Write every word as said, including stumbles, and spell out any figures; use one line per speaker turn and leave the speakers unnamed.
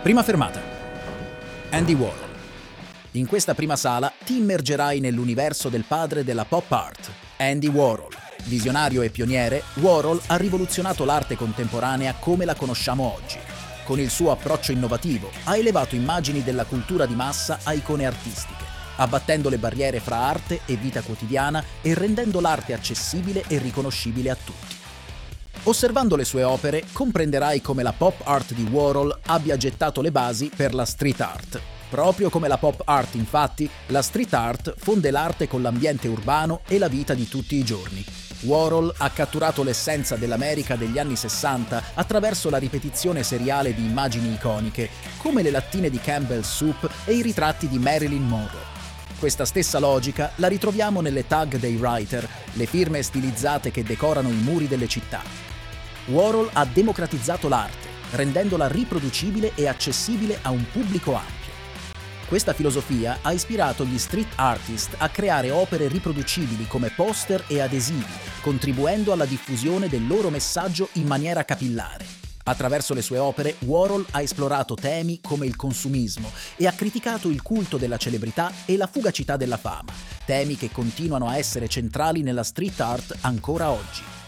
Prima fermata. Andy Warhol. In questa prima sala ti immergerai nell'universo del padre della pop art, Andy Warhol. Visionario e pioniere, Warhol ha rivoluzionato l'arte contemporanea come la conosciamo oggi. Con il suo approccio innovativo, ha elevato immagini della cultura di massa a icone artistiche, abbattendo le barriere fra arte e vita quotidiana e rendendo l'arte accessibile e riconoscibile a tutti. Osservando le sue opere, comprenderai come la pop art di Warhol abbia gettato le basi per la street art. Proprio come la pop art, infatti, la street art fonde l'arte con l'ambiente urbano e la vita di tutti i giorni. Warhol ha catturato l'essenza dell'America degli anni sessanta attraverso la ripetizione seriale di immagini iconiche, come le lattine di Campbell's Soup e i ritratti di Marilyn Monroe. Questa stessa logica la ritroviamo nelle tag dei writer, le firme stilizzate che decorano i muri delle città. Warhol ha democratizzato l'arte, rendendola riproducibile e accessibile a un pubblico ampio. Questa filosofia ha ispirato gli street artist a creare opere riproducibili come poster e adesivi, contribuendo alla diffusione del loro messaggio in maniera capillare. Attraverso le sue opere, Warhol ha esplorato temi come il consumismo e ha criticato il culto della celebrità e la fugacità della fama, temi che continuano a essere centrali nella street art ancora oggi.